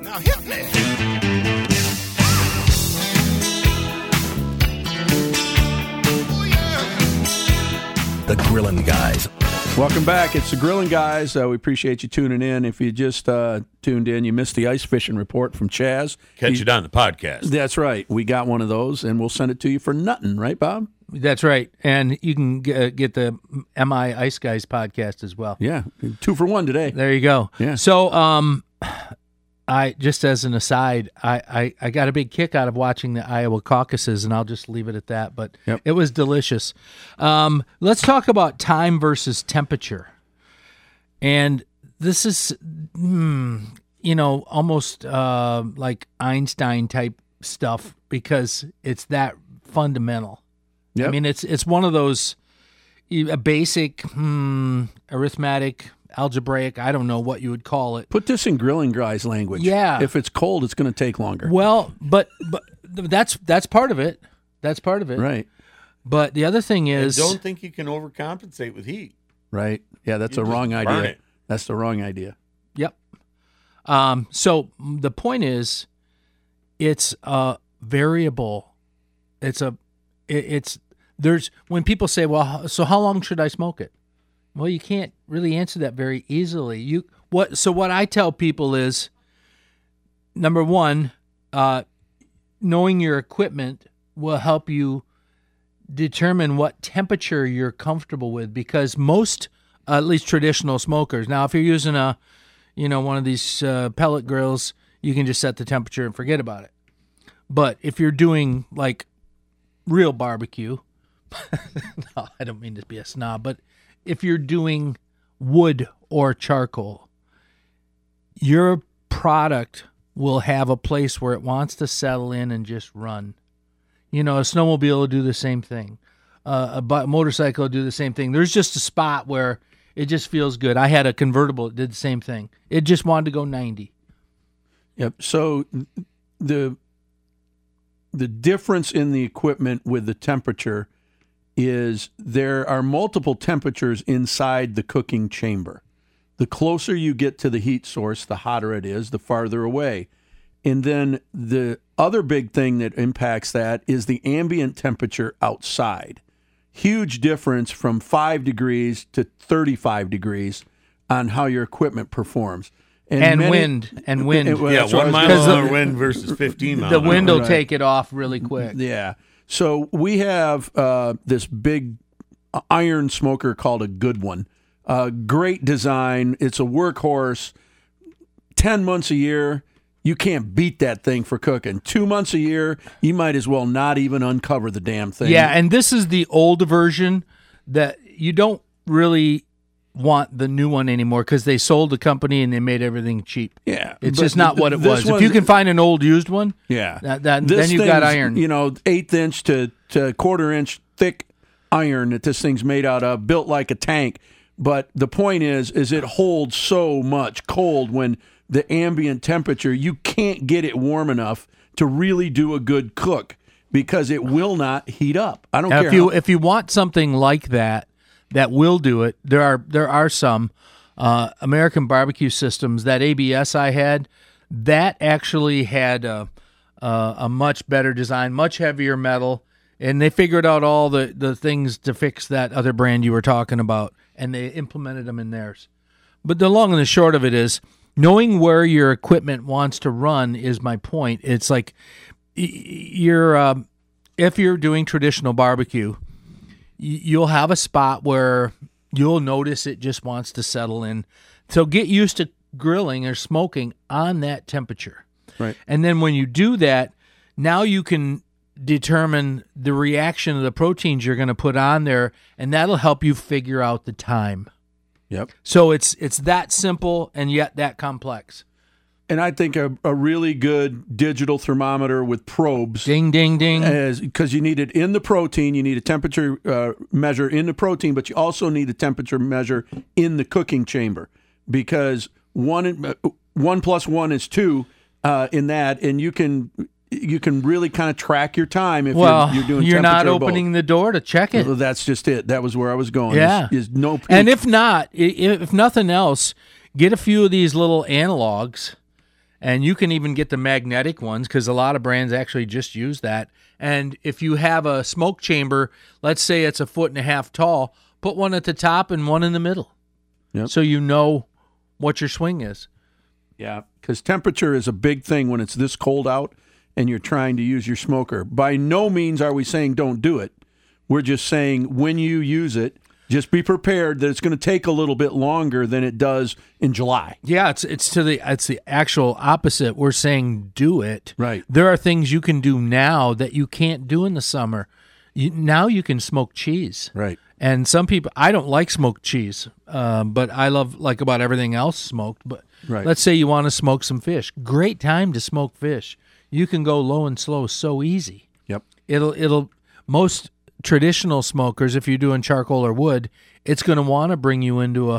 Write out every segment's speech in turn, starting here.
Now hit me. Oh, yeah. The Grillin' Guys. Welcome back. It's the Grillin' Guys. We appreciate you tuning in. If you just tuned in, you missed the ice fishing report from Chaz. Catch it on the podcast. That's right. We got one of those, and we'll send it to you for nothing, right, Bob? That's right. And you can get the MI Ice Guys podcast as well. Yeah, 2 for 1 today. There you go. Yeah. So, I just as an aside, I got a big kick out of watching the Iowa caucuses, and I'll just leave it at that. But Yep. It was delicious. Let's talk about time versus temperature. And this is, almost like Einstein type stuff because it's that fundamental. Yep. I mean, it's one of those a basic arithmetic, algebraic, I don't know what you would call it. Put this in Grilling Guys language. Yeah. If it's cold, it's going to take longer. Well, but that's part of it. That's part of it. Right. But the other thing And is, don't think you can overcompensate with heat. Right. Yeah, that's You a just wrong burn idea. it. That's the wrong idea. Yep. So the point is, it's a variable. There's when people say, well, so how long should I smoke it? Well, you can't really answer that very easily. What I tell people is, number one, knowing your equipment will help you determine what temperature you're comfortable with, because most, at least traditional smokers. Now, if you're using one of these pellet grills, you can just set the temperature and forget about it. But if you're doing like real barbecue, no, I don't mean to be a snob, but if you're doing wood or charcoal, your product will have a place where it wants to settle in and just run. A snowmobile will do the same thing. A motorcycle will do the same thing. There's just a spot where it just feels good. I had a convertible that did the same thing. It just wanted to go 90. Yep. So the difference in the equipment with the temperature is there are multiple temperatures inside the cooking chamber. The closer you get to the heat source, the hotter it is, the farther away. And then the other big thing that impacts that is the ambient temperature outside. Huge difference from 5 degrees to 35 degrees on how your equipment performs. And wind. Yeah, 1 mile an hour wind versus 15 miles The an hour. wind will Right. take it off really quick. Yeah. So we have this big iron smoker called a Good One. Great design. It's a workhorse. 10 months a year, you can't beat that thing for cooking. 2 months a year, you might as well not even uncover the damn thing. Yeah, and this is the old version that you don't really want the new one anymore because they sold the company and they made everything cheap. Yeah. It's but just not what it this was. If you one- can find an old used one, Yeah. then This you've got thing's, iron. 1/8 inch to 1/4 inch thick iron that this thing's made out of, built like a tank. But the point is it holds so much cold when the ambient temperature, you can't get it warm enough to really do a good cook because it will not heat up. I don't Now, care. if you want something like that will do it, there are some American Barbecue Systems. That ABS I had, that actually had a much better design, much heavier metal, and they figured out all the things to fix that other brand you were talking about, and they implemented them in theirs. But the long and the short of it is, knowing where your equipment wants to run is my point. It's like if you're doing traditional barbecue, you'll have a spot where you'll notice it just wants to settle in. So get used to grilling or smoking on that temperature. Right. And then when you do that, now you can determine the reaction of the proteins you're going to put on there, and that'll help you figure out the time. Yep. So it's that simple and yet that complex. And I think a really good digital thermometer with probes. Ding, ding, ding. Because you need it in the protein, you need a temperature measure in the protein, but you also need a temperature measure in the cooking chamber because 1 + 1 is 2 in that, and you can really kind of track your time if you're doing. You're not temperature opening the door to check it. Well, that's just it. That was where I was going. Yeah. Is no peak. And if not, if nothing else, get a few of these little analogs And you can even get the magnetic ones because a lot of brands actually just use that. And if you have a smoke chamber, let's say it's 1.5 feet tall, put one at the top and one in the middle. Yep. So you know what your swing is. Yeah, because temperature is a big thing when it's this cold out and you're trying to use your smoker. By no means are we saying don't do it. We're just saying when you use it, just be prepared that it's going to take a little bit longer than it does in July. Yeah, it's the actual opposite. We're saying do it. Right. There are things you can do now that you can't do in the summer. Now you can smoke cheese. Right. And some people, I don't like smoked cheese, but I love like about everything else smoked. But Right. let's say you want to smoke some fish. Great time to smoke fish. You can go low and slow so easy. Yep. It'll most traditional smokers, if you're doing charcoal or wood, it's going to want to bring you into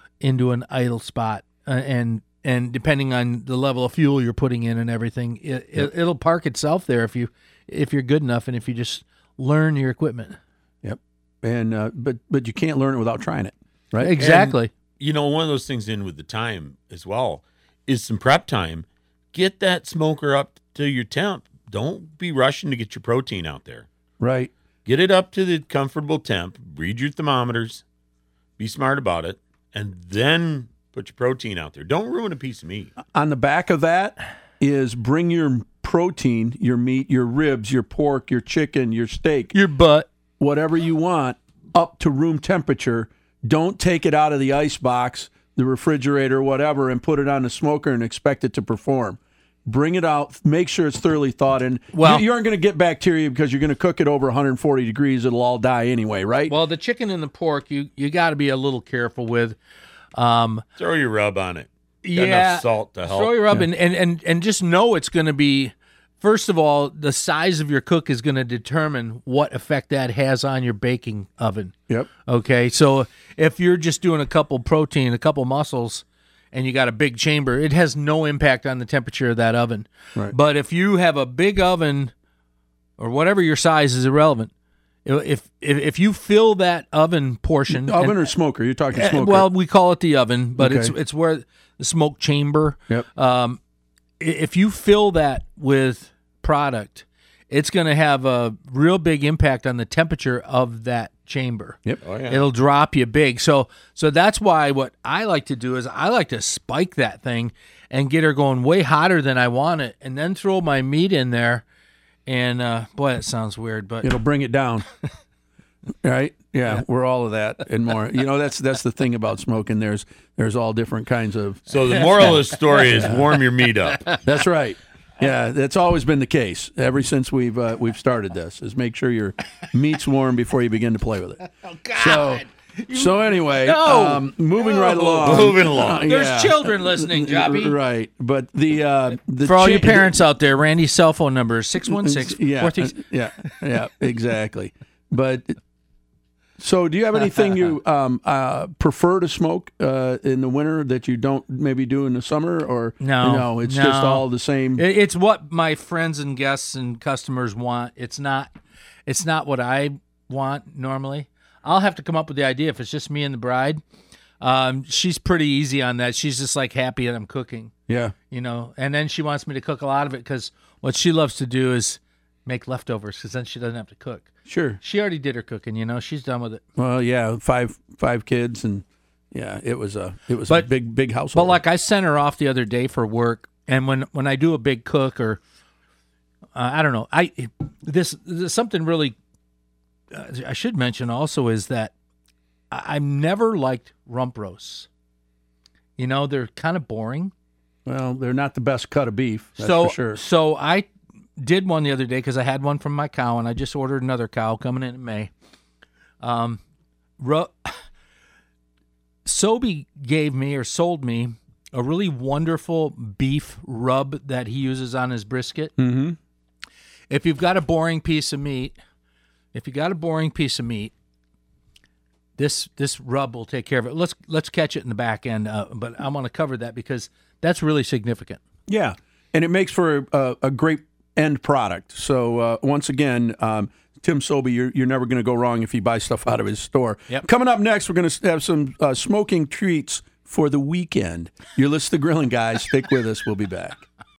an idle spot, and depending on the level of fuel you're putting in and everything, it'll park itself there if you're good enough and if you just learn your equipment. Yep. And but you can't learn it without trying it, right? Exactly. And, one of those things in with the time as well is some prep time. Get that smoker up to your temp. Don't be rushing to get your protein out there. Right. Get it up to the comfortable temp. Read your thermometers. Be smart about it. And then put your protein out there. Don't ruin a piece of meat. On the back of that is bring your protein, your meat, your ribs, your pork, your chicken, your steak, Your butt. whatever you want, up to room temperature. Don't take it out of the ice box, the refrigerator, whatever, and put it on the smoker and expect it to perform. Bring it out. Make sure it's thoroughly thawed. And Well- you aren't going to get bacteria because you're going to cook it over 140 degrees. It'll all die anyway, right? Well, the chicken and the pork, you got to be a little careful with. Throw your rub on it. Got enough salt to help. Throw your rub and just know it's going to be. First of all, the size of your cook is going to determine what effect that has on your baking oven. Yep. Okay, so if you're just doing a couple protein, a couple mussels, and you got a big chamber, it has no impact on the temperature of that oven. Right. But if you have a big oven, or whatever your size is irrelevant, if you fill that oven portion, Oven or smoker? You're talking smoker. well, we call it the oven, but Okay. it's where the smoke chamber. Yep. If you fill that with product, it's going to have a real big impact on the temperature of that chamber. Yep. Oh, yeah. It'll drop you big. So that's why what I like to do is I like to spike that thing and get her going way hotter than I want it, and then throw my meat in there. And boy, that sounds weird, but It'll bring it down. Right? Yeah, we're all of that and more. That's the thing about smoking. There's all different kinds of. So the moral of the story is warm your meat up. That's right. Yeah, that's always been the case ever since we've started this. Is make sure your meat's warm before you begin to play with it. oh God. So anyway, No. moving right along. Moving along. There's children listening, Joppy. Right, but the For all you parents out there, Randy's cell phone number is 616 yeah, exactly. But so, do you have anything you prefer to smoke in the winter that you don't maybe do in the summer, or No, it's no. just all the same. It's what my friends and guests and customers want. It's not what I want normally. I'll have to come up with the idea if it's just me and the bride. She's pretty easy on that. She's just like happy that I'm cooking, Yeah, and then she wants me to cook a lot of it because what she loves to do is make leftovers because then she doesn't have to cook. sure. She already did her cooking, she's done with it. Well, yeah, five kids, and yeah, it was a But- big household. But like I sent her off the other day for work, and when I do a big cook or I don't know, this something really I should mention also is that I've never liked rump roasts. They're kind of boring. well, they're not the best cut of beef, that's so for sure. So I did one the other day because I had one from my cow, and I just ordered another cow coming in May. Sobe sold me a really wonderful beef rub that he uses on his brisket. Mm-hmm. If you've got a boring piece of meat, this rub will take care of it. Let's catch it in the back end, but I want to cover that because that's really significant. Yeah, and it makes for a great end product. So once again, Tim Sobe, you're never going to go wrong if you buy stuff out of his store. Yep. Coming up next, we're going to have some smoking treats for the weekend. You're listening to Grilling Guys. Stick with us. We'll be back.